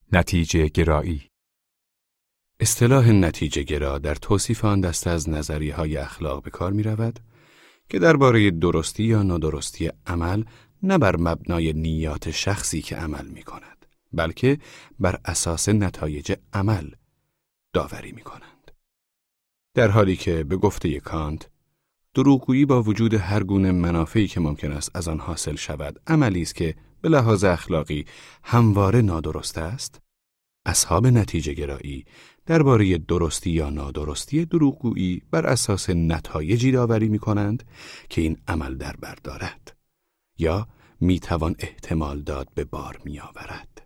نتیجه گرایی. اصطلاح نتیجه گرا در توصیف آن دسته از نظریه‌های اخلاق به کار می‌رود که درباره درستی یا نادرستی عمل نه بر مبنای نیات شخصی که عمل می‌کند، بلکه بر اساس نتایج عمل داوری می‌کنند. در حالی که به گفته کانت، دروغگویی با وجود هر گونه منافعی که ممکن است از آن حاصل شود، عملی است که به لحاظ اخلاقی همواره نادرست است، اصحاب نتیجه گرایی درباره درستی یا نادرستی دروغگویی بر اساس نتایجی داوری می‌کنند که این عمل در بر دارد یا میتوان احتمال داد به بار می‌آورد.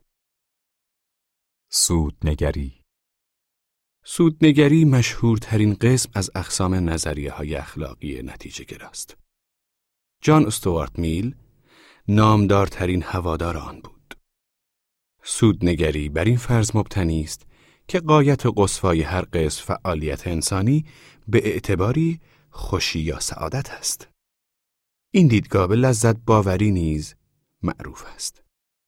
سودنگری. سودنگری مشهورترین قسم از اقسام نظریه‌های اخلاقی نتیجه گراست. جان استوارت میل نامدارترین هوادار آن بود. سودنگری بر این فرض مبتنی است که غایت قصوای هر قسم فعالیت انسانی به اعتباری خوشی یا سعادت است. این دیدگاه به لذت باوری نیز معروف است.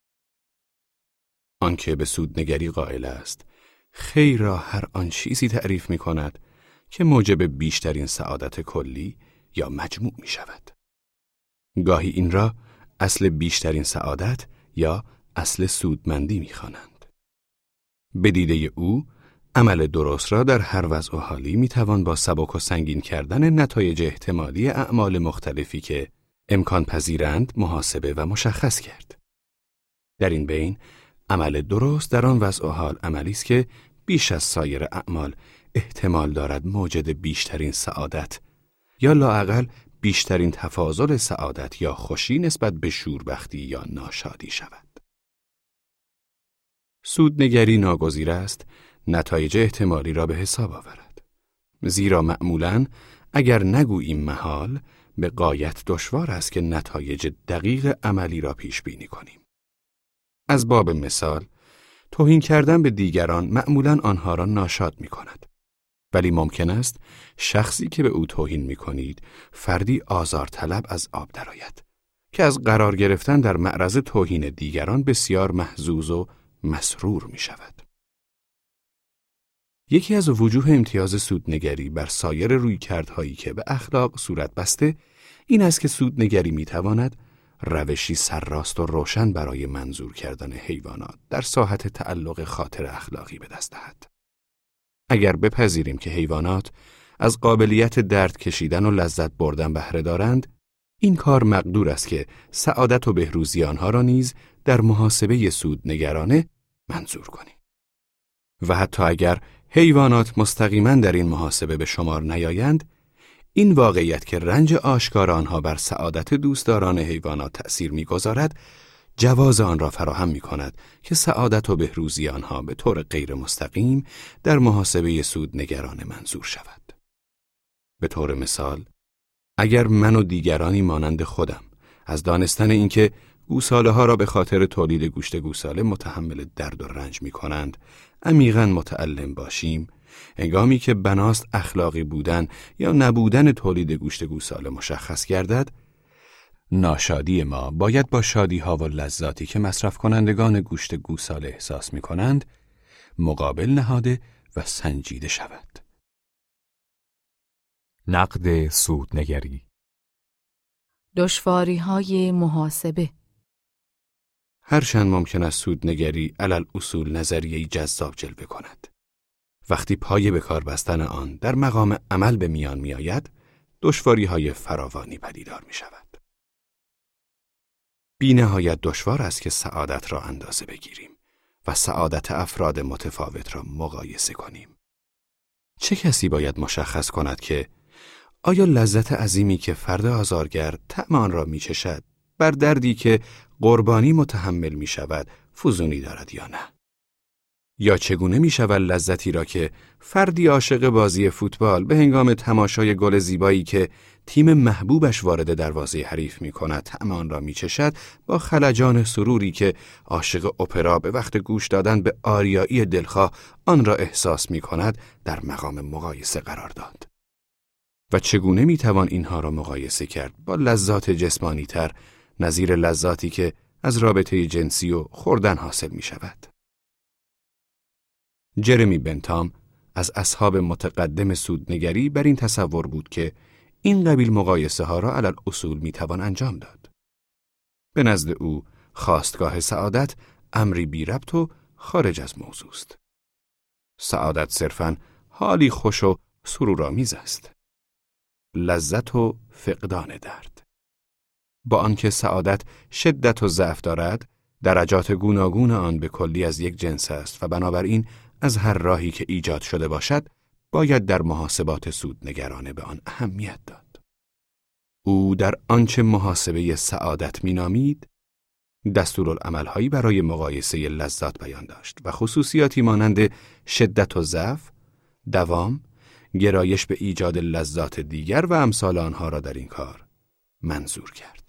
آنکه به سودنگری قائل است، خیر را هر آن چیزی تعریف می کند که موجب بیشترین سعادت کلی یا مجموع می شود. گاهی این را اصل بیشترین سعادت یا اصل سودمندی می خوانند. به دیده او، عمل درست را در هر وضع و حالی می توان با سبک و سنگین کردن نتایج احتمالی اعمال مختلفی که امکان پذیرند محاسبه و مشخص کرد. در این بین، عمل درست در آن وضع و حال عملی است که بیش از سایر اعمال احتمال دارد موجد بیشترین سعادت یا لااقل بیشترین تفاضل سعادت یا خوشی نسبت به شوربختی یا ناشادی شود. سودنگری ناگزیر است نتایج احتمالی را به حساب آورد، زیرا معمولاً اگر نگوییم محال، به غایت دشوار است که نتایج دقیق عملی را پیش بینی کنیم. از باب مثال، توهین کردن به دیگران معمولاً آنها را ناشاد می کند. ولی ممکن است شخصی که به او توهین می کنید فردی آزارطلب از آب درآید که از قرار گرفتن در معرض توهین دیگران بسیار محظوظ و مسرور می شود. یکی از وجوه امتیاز سودنگری بر سایر رویکردهایی که به اخلاق صورت بسته این است که سودنگری می تواند روشی سرراست و روشن برای منظور کردن حیوانات در ساحت تعلق خاطر اخلاقی به دست دهد. اگر بپذیریم که حیوانات از قابلیت درد کشیدن و لذت بردن بهره دارند، این کار مقدور است که سعادت و بهروزی آنها را نیز در محاسبه سودنگرانه منظور کنیم. و حتی اگر حیوانات مستقیما در این محاسبه به شمار نیایند، این واقعیت که رنج آشکار آنها بر سعادت دوستداران حیوانات تأثیر می‌گذارد، جواز آن را فراهم می‌کند که سعادت و بهروزی آنها به طور غیر مستقیم در محاسبه سودنگرانه منظور شود. به طور مثال، اگر من و دیگرانی مانند خودم از دانستن اینکه گوساله‌ها را به خاطر تولید گوشت گوساله متحمل درد و رنج می‌کنند، عمیقاً متألم باشیم، هنگامی که بناست اخلاقی بودن یا نبودن تولید گوشت گوساله مشخص گردد، ناشادی ما باید با شادی‌ها و لذاتی که مصرف کنندگان گوشت گوساله احساس می‌کنند مقابل نهاده و سنجیده شود. نقد سودنگری. دشواری‌های محاسبه. هرچند ممکن است سودنگری علل اصول نظریه‌ای جذاب جلوه کند، وقتی پای به کار بستن آن در مقام عمل به میان می آید، دشواری‌های فراوانی پدیدار می شود. بی نهایت دشوار است که سعادت را اندازه بگیریم و سعادت افراد متفاوت را مقایسه کنیم. چه کسی باید مشخص کند که آیا لذت عظیمی که فرد آزارگر طعم آن را می چشد بر دردی که قربانی متحمل می شود فزونی دارد یا نه؟ یا چگونه می شود لذتی را که فردی عاشق بازی فوتبال به هنگام تماشای گل زیبایی که تیم محبوبش وارد دروازه حریف می کند طعم آن را می چشد با خلجان سروری که عاشق اپرا به وقت گوش دادن به آریایی دلخواه آن را احساس می کند در مقام مقایسه قرار داد؟ و چگونه می توان اینها را مقایسه کرد با لذات جسمانی تر نظیر لذاتی که از رابطه جنسی و خوردن حاصل می شود؟ جرمی بنتام از اصحاب متقدم سودنگری بر این تصور بود که این قبیل مقایسه ها را علی الاصول میتوان انجام داد. به نزد او خواستگاه سعادت امری بی ربط و خارج از موضوع است. سعادت صرفاً حالی خوش و سرورآمیز است. لذت و فقدان درد. با آنکه سعادت شدت و ضعف دارد، درجات گوناگون آن به کلی از یک جنس است و بنابراین از هر راهی که ایجاد شده باشد باید در محاسبات سودنگرانه به آن اهمیت داد. او در آنچه محاسبه سعادت مینامید دستورالعمل‌هایی برای مقایسه لذات بیان داشت و خصوصیاتی مانند شدت و ضعف، دوام، گرایش به ایجاد لذات دیگر و امثال آنها را در این کار منظور کرد.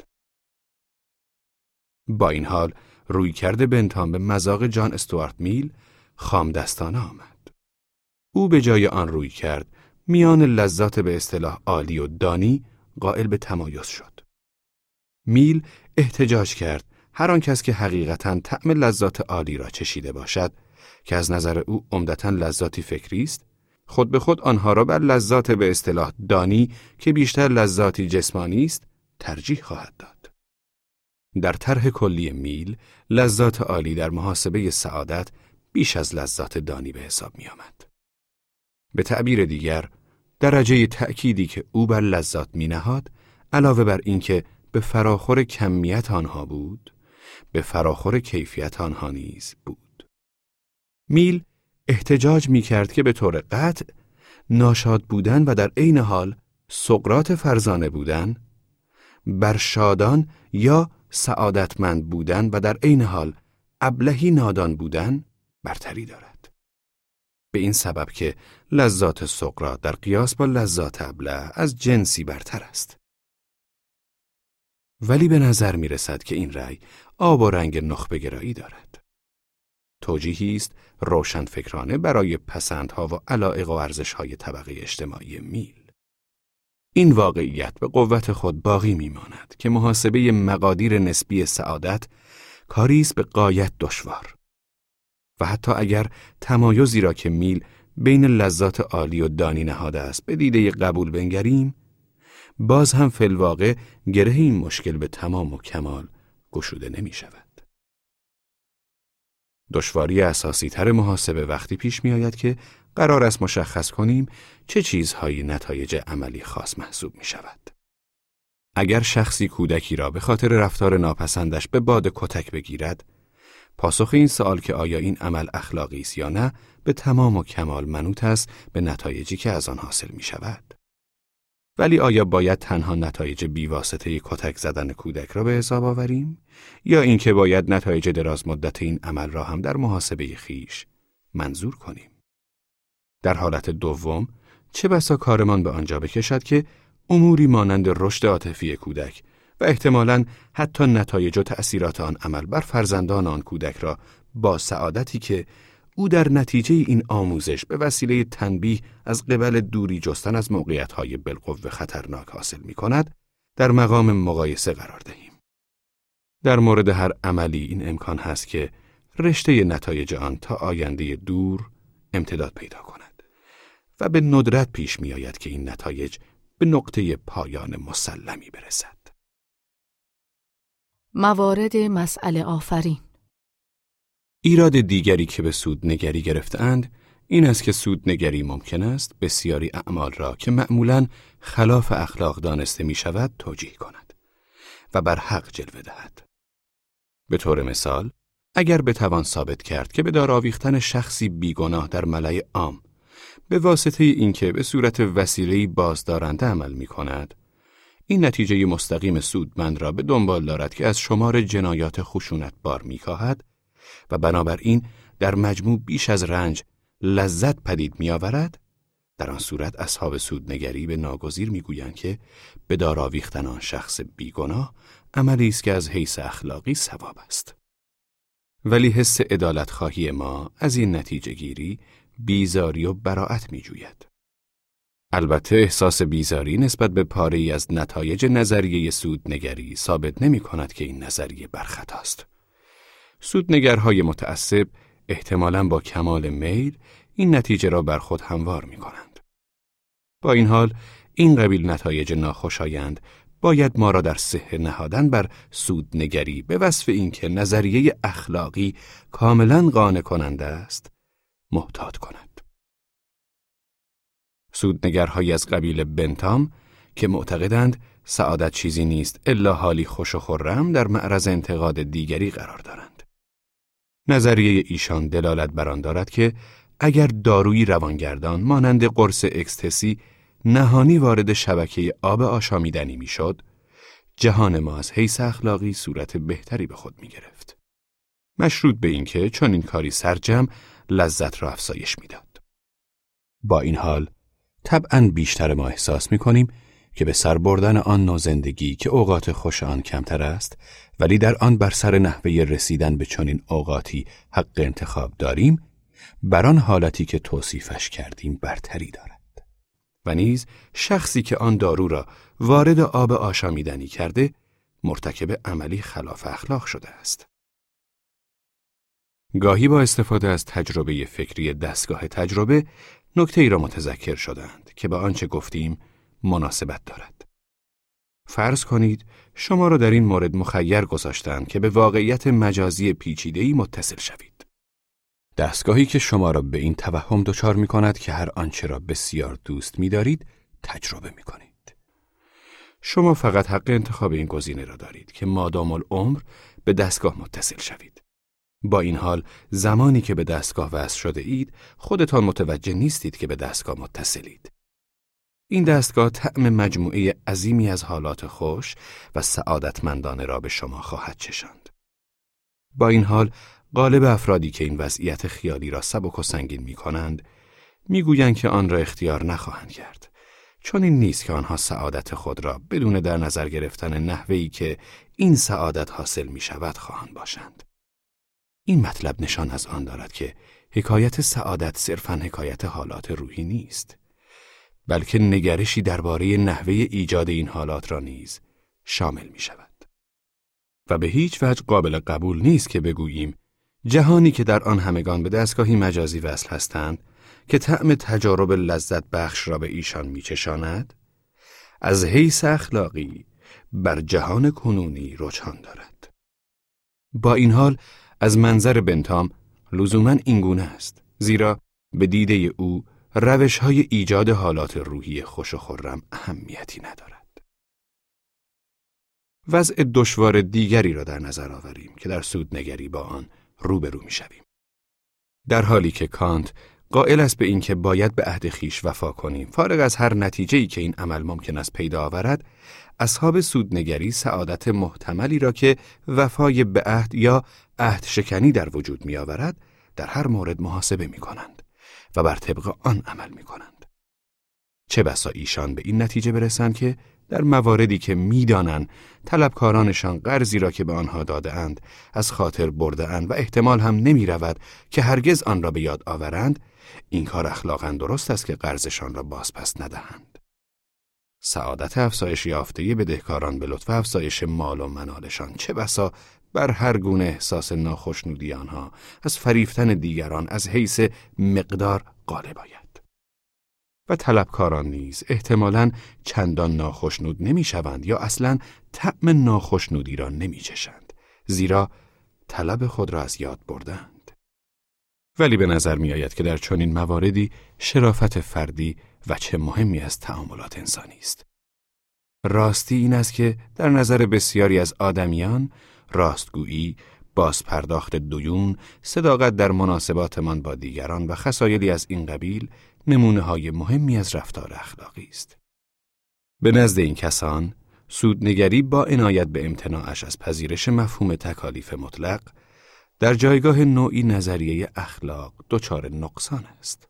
با این حال رویکرد بنتام به مذاق جان استوارت میل خامدستانه آمد. او به جای آن رویکرد میان لذات به اصطلاح عالی و دانی قائل به تمایز شد. میل احتجاج کرد هر آن کس که حقیقتاً طعم لذات عالی را چشیده باشد که از نظر او عمدتاً لذاتی فکری است، خود به خود آنها را بر لذات به اصطلاح دانی که بیشتر لذاتی جسمانی است ترجیح خواهد داد. در طرح کلی میل لذات عالی در محاسبه سعادت بیش از لذات دانی به حساب می آمد. به تعبیر دیگر درجه تأکیدی که او بر لذات می نهاد علاوه بر این که به فراخور کمیت آنها بود، به فراخور کیفیت آنها نیز بود. میل احتجاج می کرد که به طور قطع ناشاد بودن و در عین حال سقراط فرزانه بودن بر شادان یا سعادتمند بودن و در عین حال ابلهی نادان بودن برتری دارد. به این سبب که لذات سقراط در قیاس با لذات ابله از جنسی برتر است. ولی به نظر می رسد که این رأی آب و رنگ نخبه گرایی دارد. توجیهی است روشنفکرانه برای پسندها و علایق و ارزش‌های طبقه اجتماعی میل. این واقعیت به قوت خود باقی می‌ماند که محاسبه مقادیر نسبی سعادت کاری است به غایت دشوار. و حتی اگر تمایزی را که میل بین لذات عالی و دانی نهاده است به دیده قبول بنگریم، باز هم فی الواقع گره این مشکل به تمام و کمال گشوده نمی شود. دشواری اساسی تر محاسبه وقتی پیش می آید که قرار است مشخص کنیم چه چیزهایی نتایج عملی خاص محسوب می شود. اگر شخصی کودکی را به خاطر رفتار ناپسندش به باد کتک بگیرد، پاسخ این سوال که آیا این عمل اخلاقی است یا نه به تمام و کمال منوط است به نتایجی که از آن حاصل می شود. ولی آیا باید تنها نتایج بیواسطه کتک زدن کودک را به حساب آوریم یا اینکه باید نتایج دراز مدت این عمل را هم در محاسبه خویش منظور کنیم؟ در حالت دوم چه بسا کارمان به آنجا بکشد که اموری مانند رشد عاطفی کودک و احتمالاً حتی نتایج و تأثیرات آن عمل بر فرزندان آن کودک را با سعادتی که او در نتیجه این آموزش به وسیله تنبیه از قبل دوری جستن از موقعیت‌های بالقوه خطرناک حاصل می‌کند، در مقام مقایسه قرار دهیم. در مورد هر عملی این امکان هست که رشته نتایج آن تا آینده دور امتداد پیدا کند و به ندرت پیش می‌آید که این نتایج به نقطه پایان مسلمی برسد. موارد مسئله آفرین. ایراد دیگری که به سودنگری گرفتند این است که سودنگری ممکن است بسیاری اعمال را که معمولاً خلاف اخلاق دانسته می شود توجیه کند و بر حق جلوه دهد. به طور مثال، اگر بتوان ثابت کرد که به دار آویختن شخصی بیگناه در ملأ عام به واسطه اینکه به صورت وسیله‌ای بازدارنده عمل می کند، این نتیجه مستقیم سودمند را به دنبال دارد که از شمار جنایات خشونتبار می کاهد و بنابراین در مجموع بیش از رنج لذت پدید می آورد، در آن صورت اصحاب سودنگری به ناگزیر می گویند که به دار آویختن آن شخص بیگناه عملی است که از حیث اخلاقی صواب است. ولی حس عدالت خواهی ما از این نتیجه گیری بیزاری و براءت می جوید. البته احساس بیزاری نسبت به پاره‌ای از نتایج نظریه سودنگری ثابت نمی کند که این نظریه برخطاست. سودنگرهای متعصب احتمالاً با کمال میل این نتیجه را بر خود هموار می کنند. با این حال این قبیل نتایج ناخوشایند باید ما را در صحه نهادن بر سودنگری به وصف اینکه نظریه اخلاقی کاملاً قانع کننده است محتاط کند. سودنگرهایی از قبیل بنتام که معتقدند سعادت چیزی نیست الا حالی خوش و خرم در معرض انتقاد دیگری قرار دارند. نظریه ایشان دلالت بر آن دارد که اگر دارویی روانگردان مانند قرص اکستسی نهانی وارد شبکه آب آشامیدنی میشد، جهان ما از حیث اخلاقی صورت بهتری به خود می گرفت. مشروط به اینکه چون این کاری سرجم لذت را افزایش میداد. با این حال طبعاً بیشتر ما احساس می کنیم که به سر بردن آن نوع زندگی که اوقات خوش آن کمتر است ولی در آن بر سر نحوه رسیدن به چنین اوقاتی حق انتخاب داریم، بر آن حالتی که توصیفش کردیم برتری دارد. و نیز شخصی که آن دارو را وارد آب آشامیدنی کرده مرتکب عملی خلاف اخلاق شده است. گاهی با استفاده از تجربه فکری دستگاه تجربه نکته‌ای را متذکر شدند که با آنچه گفتیم مناسبت دارد. فرض کنید شما را در این مورد مخیر گذاشتند که به واقعیت مجازی پیچیده‌ای متصل شوید. دستگاهی که شما را به این توهم دچار می کند که هر آنچه را بسیار دوست می دارید تجربه می کنید. شما فقط حق انتخاب این گزینه را دارید که مادام العمر به دستگاه متصل شوید. با این حال زمانی که به دستگاه وصل شده اید خودتان متوجه نیستید که به دستگاه متصلید. این دستگاه طعم مجموعه عظیمی از حالات خوش و سعادتمندانه را به شما خواهد چشاند. با این حال غالب افرادی که این وضعیت خیالی را سبک و سنگین می کنند می گویند که آن را اختیار نخواهند کرد، چون این نیست که آنها سعادت خود را بدون در نظر گرفتن نحوهی که این سعادت حاصل می شود خواهند باشند. این مطلب نشان از آن دارد که حکایت سعادت صرفاً حکایت حالات روحی نیست، بلکه نگرشی درباره نحوه ایجاد این حالات را نیز شامل می شود. و به هیچ وجه قابل قبول نیست که بگوییم جهانی که در آن همگان به دستگاهی مجازی وصل هستند که طعم تجارب لذت بخش را به ایشان می چشاند، از حیث اخلاقی بر جهان کنونی رجحان دارد. با این حال از منظر بنتام لزوماً اینگونه است، زیرا به دیده او روش‌های ایجاد حالات روحی خوش و خرم اهمیتی ندارد. وضع دشوار دیگری را در نظر آوریم که در سودنگری با آن روبرو می‌شویم. در حالی که کانت قائل است به اینکه باید به عهد خویش وفا کنیم، فارغ از هر نتیجه‌ای که این عمل ممکن است پیدا آورد، اصحاب سودنگری سعادت محتملی را که وفای به عهد یا عهد شکنی در وجود می‌آورد، در هر مورد محاسبه می‌کنند و بر طبق آن عمل می‌کنند. چه بسا ایشان به این نتیجه برسند که در مواردی که می‌دانند طلبکارانشان قرضی را که به آنها داده‌اند از خاطر برده‌اند و احتمال هم نمی‌رود که هرگز آن را به یاد آورند، این کار اخلاقاً درست است که قرضشان را بازپس ندهند. سعادت افزایش یافته بدهکاران به لطف افزایش مال و منالشان چه بسا بر هر گونه احساس ناخشنودی آنها از فریفتن دیگران از حیث مقدار غالب آید. و طلبکاران نیز احتمالاً چندان ناخشنود نمی‌شوند یا اصلاً طعم ناخشنودی را نمی‌چشند، زیرا طلب خود را از یاد بردند. ولی به نظر می‌آید که در چنین مواردی شرافت فردی وجه مهمی از تعاملات انسانی است. راستی این است که در نظر بسیاری از آدمیان راستگویی، بازپرداخت دیون، صداقت در مناسباتمان با دیگران و خصایلی از این قبیل نمونه‌های مهمی از رفتار اخلاقی است. به نزد این کسان، سودنگری با عنایت به امتناعش از پذیرش مفهوم تکالیف مطلق، در جایگاه نوعی نظریه اخلاق دچار نقصان است.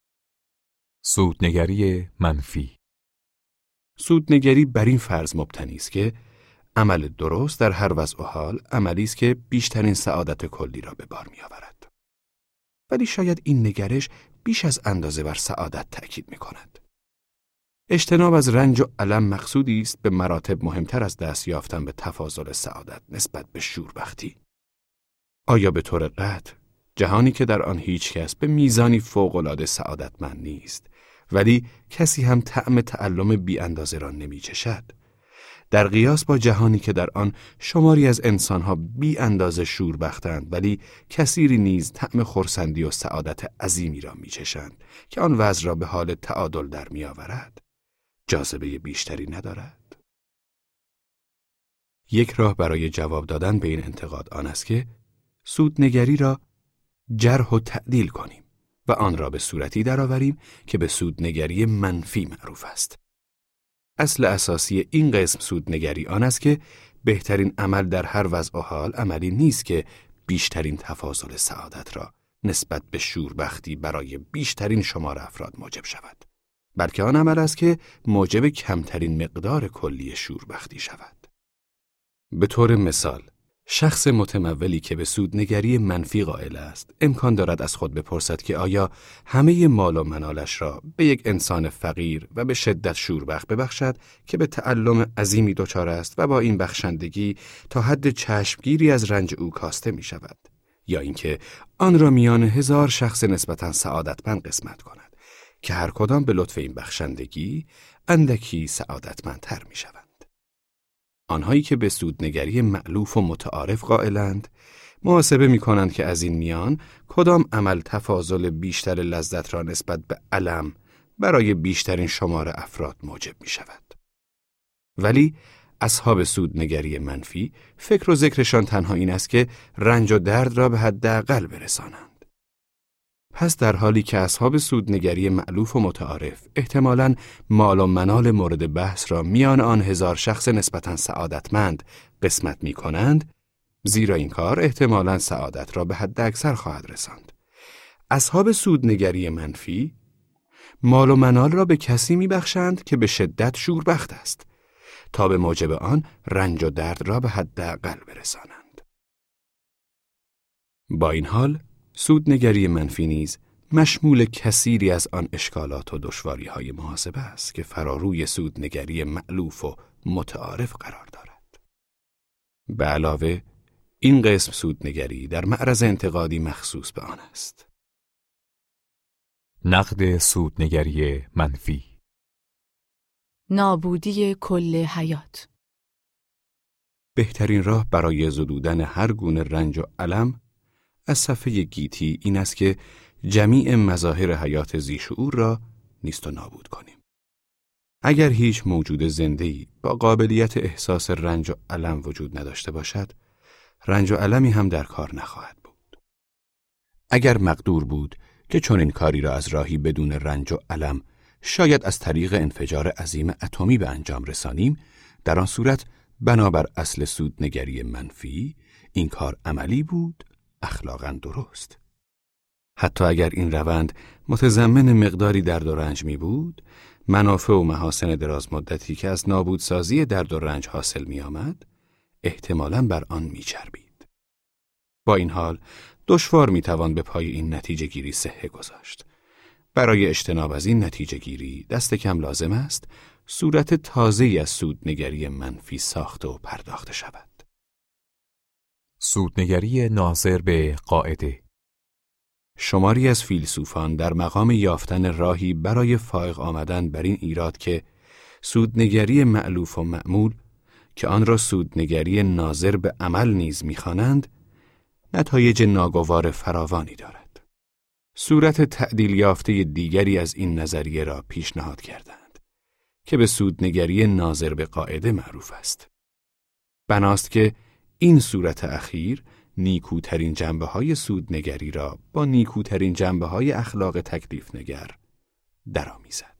سودنگری منفی. سودنگری بر این فرض مبتنی است که عمل درست در هر وضع و حال عملی است که بیشترین سعادت کلی را به بار می‌آورد. ولی شاید این نگرش بیش از اندازه بر سعادت تأکید می‌کند. اجتناب از رنج و الم مقصودی است به مراتب مهمتر از دست یافتن به تفاضل سعادت نسبت به شوربختی. آیا به طور قطع جهانی که در آن هیچ کس به میزانی فوق‌العاده سعادتمند نیست، ولی کسی هم طعم تعلم بی اندازه را نمی چشد. در قیاس با جهانی که در آن شماری از انسانها بی اندازه شوربختند، ولی کثیری نیز طعم خرسندی و سعادت عظیمی را می چشند که آن وضع را به حال تعادل در می آورد، جاذبه بیشتری ندارد. یک راه برای جواب دادن به این انتقاد آن است که سودنگری را جرح و تعدیل کنیم و آن را به صورتی درآوریم که به سودنگری منفی معروف است. اصل اساسی این قسم سودنگری آن است که بهترین عمل در هر وضع و حال عملی نیست که بیشترین تفاضل سعادت را نسبت به شوربختی برای بیشترین شمار افراد موجب شود، بلکه آن عمل است که موجب کمترین مقدار کلی شوربختی شود. به طور مثال، شخص متمولی که به سودنگری منفی قائل است، امکان دارد از خود بپرسد که آیا همه مال و منالش را به یک انسان فقیر و به شدت شوربخت ببخشد که به تعلم عظیمی دچار است و با این بخشندگی تا حد چشمگیری از رنج او کاسته می شود، یا اینکه آن را میان 1000 شخص نسبتاً سعادتمند قسمت کند که هر کدام به لطف این بخشندگی اندکی سعادتمندتر می شود. آنهایی که به سودنگری مألوف و متعارف قائلند، محاسبه می‌کنند که از این میان کدام عمل تفاضل بیشتر لذت را نسبت به الم برای بیشترین شمار افراد موجب می‌شود. ولی اصحاب سودنگری منفی فکر و ذکرشان تنها این است که رنج و درد را به حداقل برسانند. پس در حالی که اصحاب سودنگری مألوف و متعارف احتمالاً مال و منال مورد بحث را میان آن 1000 شخص نسبتاً سعادتمند قسمت می کنند، زیرا این کار احتمالاً سعادت را به حد اکثر خواهد رساند. اصحاب سودنگری منفی مال و منال را به کسی می بخشند که به شدت شوربخت است، تا به موجب آن رنج و درد را به حداقل برسانند. با این حال، سودنگری منفی نیز مشمول کثیری از آن اشکالات و دشواری‌های محاسبه است که فراروی سودنگری مألوف و متعارف قرار دارد. به علاوه، این قسم سودنگری در معرض انتقادی مخصوص به آن است. نقد سودنگری منفی. نابودی کل حیات. بهترین راه برای زدودن هر گونه رنج و الم از صفحه گیتی این است که جمیع مظاهر حیات ذی‌شعور را نیست و نابود کنیم. اگر هیچ موجود زنده‌ای با قابلیت احساس رنج و الم وجود نداشته باشد، رنج و المی هم در کار نخواهد بود. اگر مقدور بود که چنین کاری را از راهی بدون رنج و الم، شاید از طریق انفجار عظیم اتمی به انجام رسانیم، در آن صورت بنابر اصل سودنگری منفی این کار عملی بود، اخلاقاً درست. حتی اگر این روند متضمن مقداری درد و رنج می بود، منافع و محاسن دراز مدتی که از نابودسازی درد و رنج حاصل می آمد، احتمالاً بر آن می چربید. با این حال، دشوار می توان به پای این نتیجه گیری صحه گذاشت. برای اجتناب از این نتیجه گیری دست کم لازم است صورت تازه‌ای از سودنگری منفی ساخته و پرداخته شود. سودنگری ناظر به قاعده. شماری از فیلسوفان در مقام یافتن راهی برای فائق آمدن بر این ایراد که سودنگری مألوف و معمول که آن را سودنگری ناظر به عمل نیز می‌خوانند، نتایج ناگوار فراوانی دارد. صورت تعدیل یافته دیگری از این نظریه را پیشنهاد کردند که به سودنگری ناظر به قاعده معروف است. بناست که این صورت اخیر نیکوترین جنبه‌های سودنگری را با نیکوترین جنبه‌های اخلاق تکلیف نگر درآمیزد.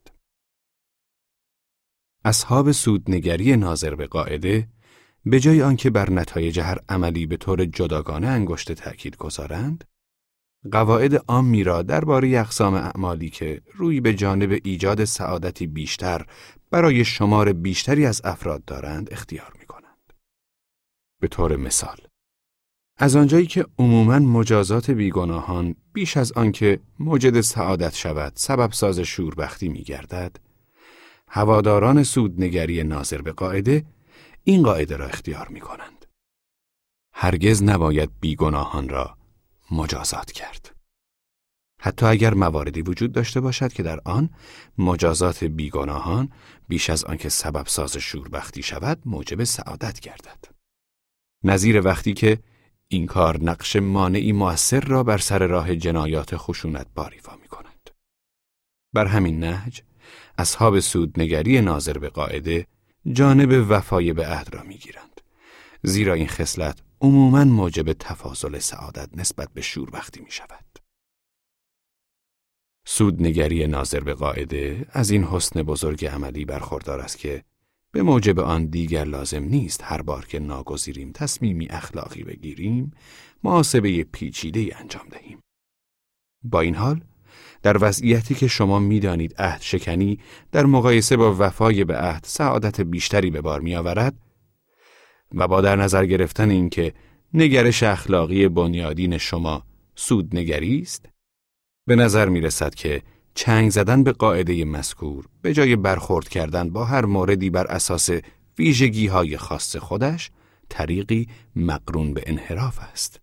اصحاب سودنگری ناظر به قاعده به جای آنکه بر نتایج هر عملی به طور جداگانه انگشت تأکید گذارند، قواعد عامی را درباره اقسام اعمالی که روی به جانب ایجاد سعادتی بیشتر برای شمار بیشتری از افراد دارند اختیار می‌کنند. به طور مثال، از آنجایی که عموماً مجازات بیگناهان بیش از آنکه موجد سعادت شود سبب ساز شوربختی می‌گردد، هواداران سودنگری ناظر به قاعده این قاعده را اختیار می‌کنند: هرگز نباید بیگناهان را مجازات کرد. حتی اگر مواردی وجود داشته باشد که در آن مجازات بیگناهان بیش از آنکه سبب ساز شوربختی شود موجب سعادت گردد. نظیر وقتی که این کار نقش مانعی مؤثر را بر سر راه جنایات خشونتبار ایفا می‌کند. بر همین نهج اصحاب سودنگری ناظر به قاعده جانب وفای به عهد را می‌گیرند، زیرا این خصلت عموماً موجب تفاضل سعادت نسبت به شوربختی می‌شود. سودنگری ناظر به قاعده از این حسن بزرگ عملی برخوردار است که به موجب آن دیگر لازم نیست هر بار که ناگزیریم تصمیمی اخلاقی بگیریم محاسبه پیچیده‌ای انجام دهیم. با این حال در وضعیتی که شما می‌دانید عهد شکنی در مقایسه با وفای به عهد سعادت بیشتری به بار می‌آورد و با در نظر گرفتن اینکه نگرش اخلاقی بنیادین شما سودنگری است، به نظر می رسد که چنگ زدن به قاعده مذکور به جای برخورد کردن با هر موردی بر اساس ویژگی‌های خاص خودش طریقی مقرون به انحراف است.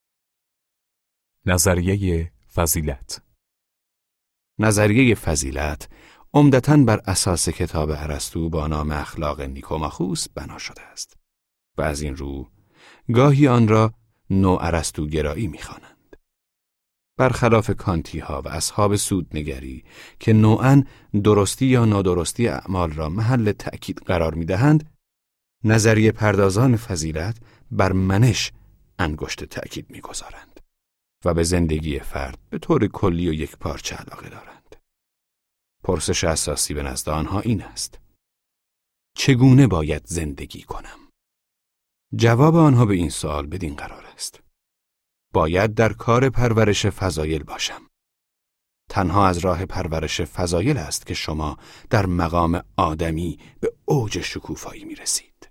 نظریه فضیلت. نظریه فضیلت عمدتاً بر اساس کتاب ارسطو با نام اخلاق نیکوماخوس بنا شده است و از این رو گاهی آن را نو ارسطوگرایی می‌خوانند. برخلاف کانتی ها و اصحاب سودنگری که نوعاً درستی یا نادرستی اعمال را محل تأکید قرار می دهند، نظریه پردازان فضیلت بر منش انگشت تأکید می گذارند و به زندگی فرد به طور کلی و یک پارچه علاقه دارند. پرسش اساسی به نزد آنها این است: چگونه باید زندگی کنم؟ جواب آنها به این سوال بدین قرار است: باید در کار پرورش فضایل باشم. تنها از راه پرورش فضایل است که شما در مقام آدمی به اوج شکوفایی می رسید.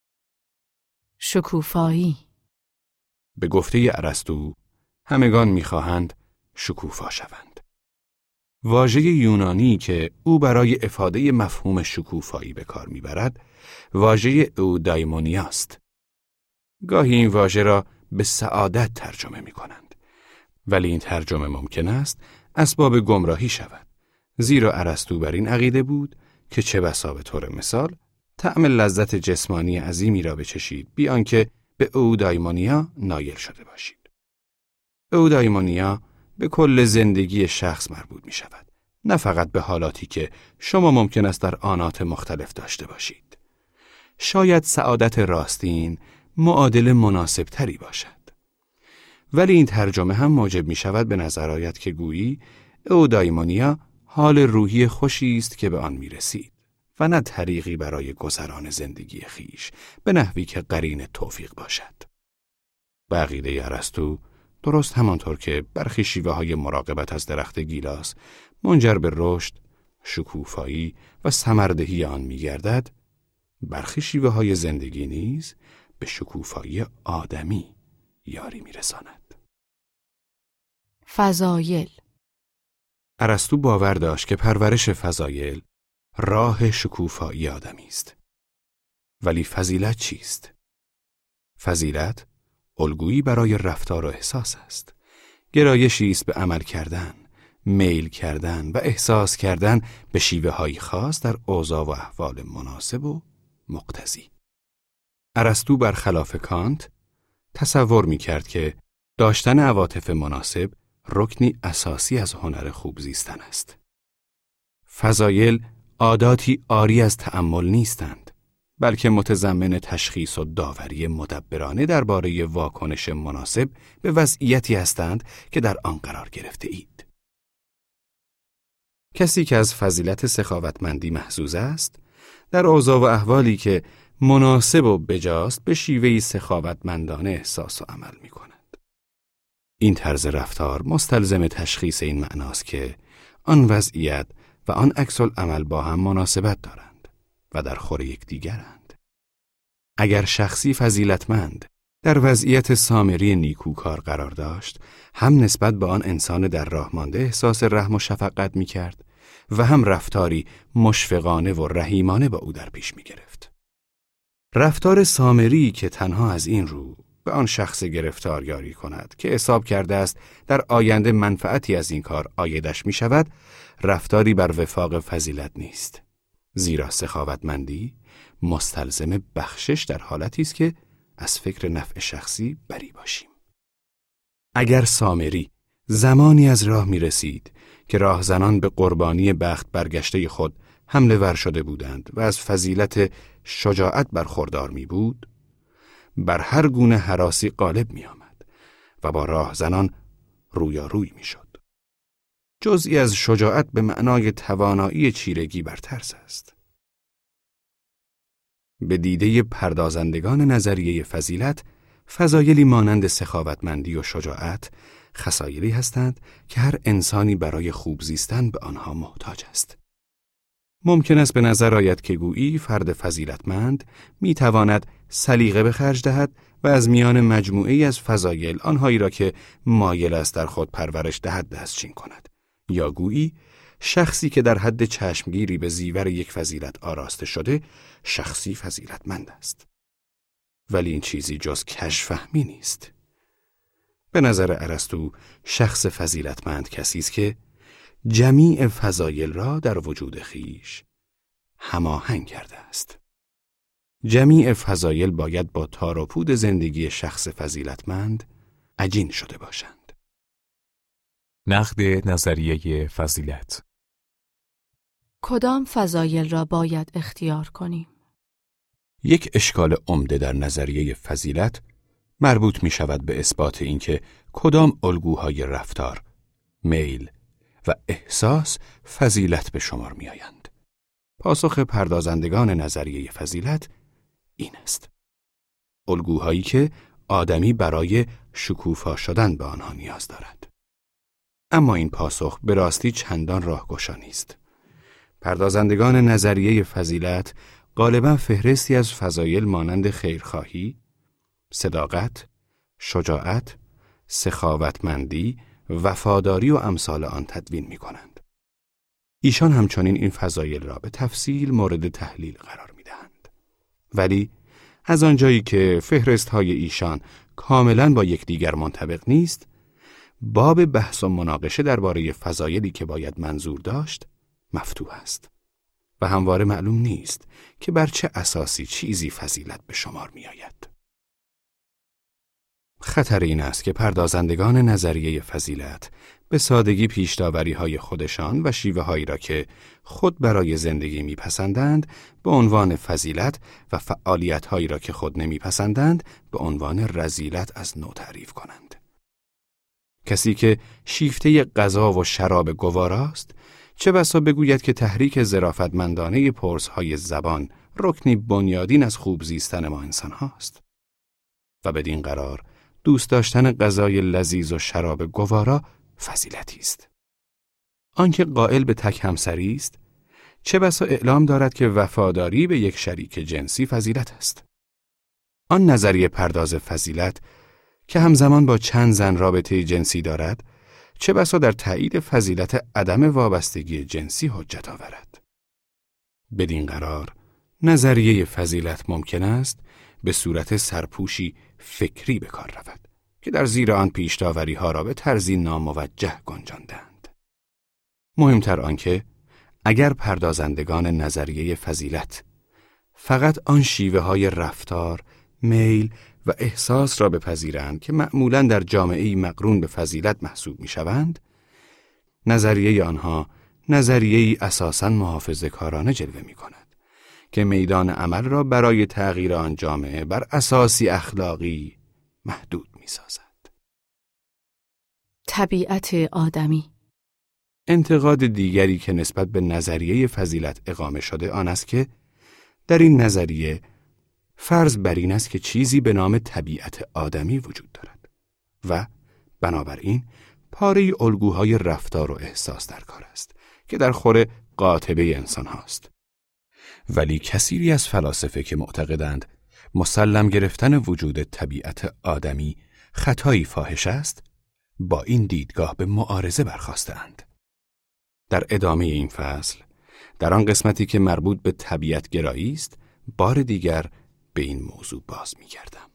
شکوفایی. به گفته ارسطو همگان می خواهند شکوفا شوند. واژه یونانی که او برای افاده مفهوم شکوفایی به کار می برد، واژه اودایمونیا است. گاهی این واژه را به سعادت ترجمه می کنند. ولی این ترجمه ممکن است اسباب گمراهی شود، زیرا ارسطو بر این عقیده بود که چه بسا به طور مثال طعم لذت جسمانی عظیمی را بچشید بی آنکه به اودایمونیا نایل شده باشید. اودایمونیا به کل زندگی شخص مربوط می شود، نه فقط به حالاتی که شما ممکن است در آنات مختلف داشته باشید. شاید سعادت راستین معادل مناسب تری باشد. ولی این ترجمه هم موجب می شود به نظر آید که گویی اودایمونیا حال روحی خوشی است که به آن می رسید و نه طریقی برای گذران زندگی خیش به نحوی که قرین توفیق باشد. به عقیده ارسطو درست همانطور که برخی شیوه های مراقبت از درخت گیلاس منجر به رشد، شکوفایی و ثمردهی آن می گردد، برخی شیوه های زندگی نیز به شکوفایی آدمی یاری می‌رساند. فضایل. ارسطو باور داشت که پرورش فضایل راه شکوفایی آدمی است. ولی فضیلت چیست؟ فضیلت الگویی برای رفتار و احساس است. گرایشی است به عمل کردن، میل کردن و احساس کردن به شیوه‌های خاص در اوضاع و احوال مناسب و مقتضی. ارسطو برخلاف کانت تصور می‌کرد که داشتن عواطف مناسب رکنی اساسی از هنر خوب زیستن است. فضایل عاداتی عاری از تأمل نیستند، بلکه متضمن تشخیص و داوری مدبرانه درباره واکنش مناسب به وضعیتی هستند که در آن قرار گرفته اید. کسی که از فضیلت سخاوتمندی محظوظ است، در اوضاع و احوالی که مناسب و بجاست به شیوهی سخاوتمندانه احساس و عمل می کند. این طرز رفتار مستلزم تشخیص این معناست که آن وضعیت و آن عکس‌العمل با هم مناسبت دارند و در خور یکدیگرند. اگر شخصی فضیلتمند در وضعیت سامری نیکوکار قرار داشت، هم نسبت به آن انسان در راه مانده احساس رحم و شفقت می کرد و هم رفتاری مشفقانه و رحیمانه با او در پیش می گرفت. رفتار سامری که تنها از این رو به آن شخص گرفتار یاری کند که حساب کرده است در آینده منفعتی از این کار عایدش می شود، رفتاری بر وفاق فضیلت نیست. زیرا سخاوتمندی مستلزم بخشش در حالتی است که از فکر نفع شخصی بری باشیم. اگر سامری زمانی از راه می رسید که راهزنان به قربانی بخت برگشته خود حمله ور شده بودند و از فضیلت شجاعت برخوردار می بود، بر هر گونه هراسی غالب می آمد و با راهزنان رویاروی می شد. جزئی از شجاعت به معنای توانایی چیرگی بر ترس است. به دیده پردازندگان نظریه فضیلت، فضایلی مانند سخاوتمندی و شجاعت خصایلی هستند که هر انسانی برای خوب زیستن به آنها محتاج است. ممکن است به نظر آید که گویی فرد فضیلتمند می تواند سلیقه به خرج دهد و از میان مجموعه‌ای از فضایل آنهایی را که مایل است در خود پرورش دهد دستچین کند، یا گویی شخصی که در حد چشمگیری به زیور یک فضیلت آراسته شده شخصی فضیلتمند است. ولی این چیزی جز کژفهمی نیست. به نظر ارسطو شخص فضیلتمند کسی است که جمیع فضایل را در وجود خویش هماهنگ کرده است. جمیع فضایل باید با تار و پود زندگی شخص فضیلتمند عجین شده باشند. نقد نظریه فضیلت. کدام فضایل را باید اختیار کنیم؟ یک اشکال عمده در نظریه فضیلت مربوط می شود به اثبات اینکه کدام الگوهای رفتار، میل و احساس فضیلت به شمار می آیند. پاسخ پردازندگان نظریه فضیلت این است: الگوهایی که آدمی برای شکوفا شدن به آنها نیاز دارد. اما این پاسخ به راستی چندان راهگشا نیست. پردازندگان نظریه فضیلت غالباً فهرستی از فضایل مانند خیرخواهی، صداقت، شجاعت، سخاوتمندی، وفاداری و امثال آن تدوین می کنند. ایشان همچنین این فضایل را به تفصیل مورد تحلیل قرار می دهند. ولی از آنجایی که فهرست‌های ایشان کاملاً با یکدیگر منطبق نیست، باب بحث و مناقشه درباره فضایلی که باید منظور داشت مفتوح است و همواره معلوم نیست که بر چه اساسی چیزی فضیلت به شمار می آید. خطر این است که پردازندگان نظریه فضیلت به سادگی پیش‌داوری‌های خودشان و شیوه‌هایی را که خود برای زندگی می‌پسندند به عنوان فضیلت و فعالیت‌هایی را که خود نمی‌پسندند به عنوان رذیلت از نو تعریف کنند. کسی که شیفته غذا و شراب گواراست، چه بسا بگوید که تحریک ظرافتمندانه پرس‌های زبان رکنی بنیادین از خوب زیستن ما انسان هاست. و بدین قرار دوست داشتن غذای لذیذ و شراب گوارا فضیلتی است. آنکه قائل به تک همسری است، چه بسا اعلام دارد که وفاداری به یک شریک جنسی فضیلت است. آن نظریه پرداز فضیلت که همزمان با چند زن رابطه جنسی دارد، چه بسا در تایید فضیلت عدم وابستگی جنسی حجت آورد. بدین قرار نظریه فضیلت ممکن است به صورت سرپوشی فکری به کار رود که در زیر آن پیش‌داوری‌ها را به طرزی ناموجه گنجاندند. مهمتر آنکه اگر پردازندگان نظریه فضیلت فقط آن شیوه‌های رفتار، میل و احساس را بپذیرند که معمولاً در جامعه‌ای مقرون به فضیلت محسوب می‌شوند، نظریه آنها نظریه‌ای اساساً محافظه‌کارانه جلوه می‌کند که میدان عمل را برای تغییر آن جامعه بر اساسی اخلاقی محدود می‌سازد. طبیعت آدمی. انتقاد دیگری که نسبت به نظریه فضیلت اقامه شده آن است که در این نظریه فرض بر این است که چیزی به نام طبیعت آدمی وجود دارد و بنابراین پاره الگوهای رفتار و احساس در کار است که در خور قاطبه انسان هاست. ولی کثیری از فلاسفه که معتقدند مسلم گرفتن وجود طبیعت آدمی خطایی فاحش است، با این دیدگاه به معارضه برخاستند. در ادامه این فصل، در آن قسمتی که مربوط به طبیعت گرایی است، بار دیگر به این موضوع باز می‌گردم.